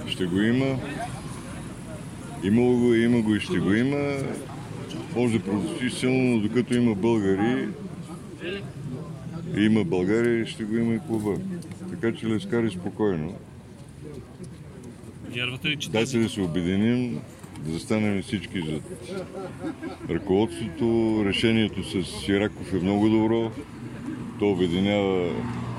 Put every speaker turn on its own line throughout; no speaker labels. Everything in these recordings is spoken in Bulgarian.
ще го има. Имало го, има го и ще го има. Може да продължи силно, но докато има българи, има България, ще го има и клуба. Така че лескари спокойно.
Вярвате ли, че
Дайте да се обединим, да застанем всички зад ръководството. Решението с Сираков е много добро. То обединява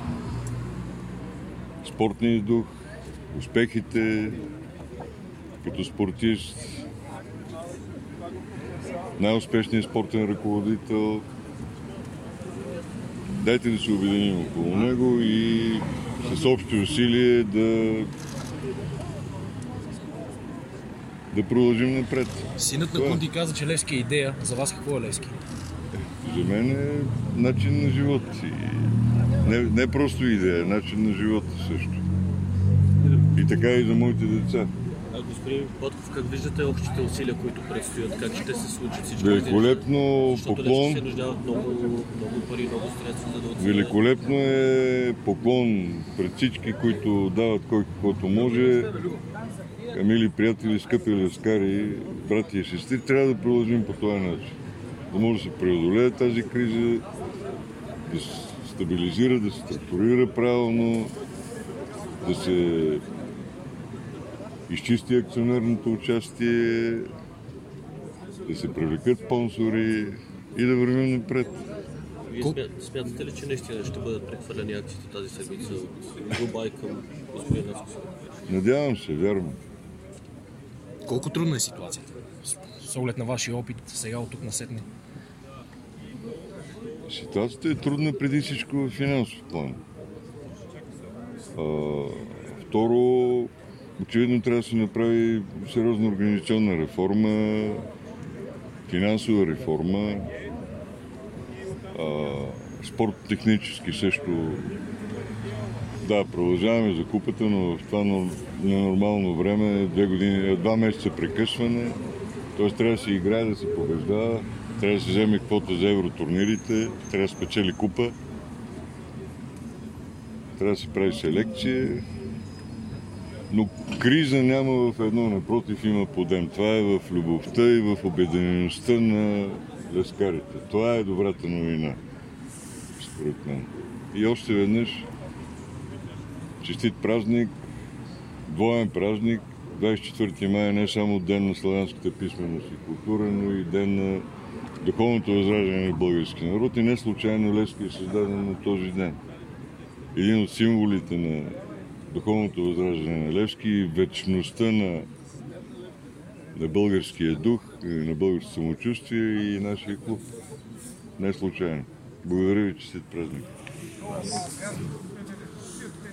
спортния дух, успехите като спортист, най-успешният спортен ръководител. Дайте да се обединим около него и с общи усилия да продължим напред.
Синът на Кунти каза, че Левски е идея. За вас какво е Левски?
За мен е начин на живот. Не просто идея, начин на живота също. И така и за моите деца.
Господин Ботков, как виждате общите усилия, които предстоят? Как ще се случат всички тези?
Великолепно,
Защото
поклон.
се нуждават много пари, много средства, за да оцелят.
Великолепно е, поклон пред всички, които дават кой каквото може. Мили приятели, скъпи лескари, брати и сестри, трябва да продължим по този начин. Да може да се преодолее тази криза, да се стабилизира, да се структурира правилно, да се изчисти акционерното участие, да се привлекат спонсори и да вървим напред.
Вие смятате ли, че наистина ще бъдат прехвърлени акциите тази седмица от Дубай към господин Асков?
Надявам се, вярвам.
Колко трудна е ситуацията? С оглед на вашия опит сега от тук насетне.
Ситуацията е трудна преди всичко в финансов план. Второ, очевидно трябва да се направи сериозна организационна реформа, финансова реформа, спорт-технически също. Да, продължаваме за купата, но в това ненормално време, 2 месеца прекъсване, т.е. трябва да се играе, да се побеждава, трябва да се вземе квота за евротурнирите, трябва да се спечели купа, трябва да се прави селекция, но криза няма в едно, напротив има подем. Това е в любовта и в обединеността на лескарите. Това е добрата новина, според мен. И още веднъж честит празник, двоен празник. 24 май е не само ден на славянската писменост и култура, но и ден на духовното възраждане на българския народ. И не случайно Левски е създаден на този ден. Един от символите на духовното възраждане на Левски и вечността на българския дух, на българското самочувствие и нашия клуб. Не случайно. Благодаря ви, честит празник.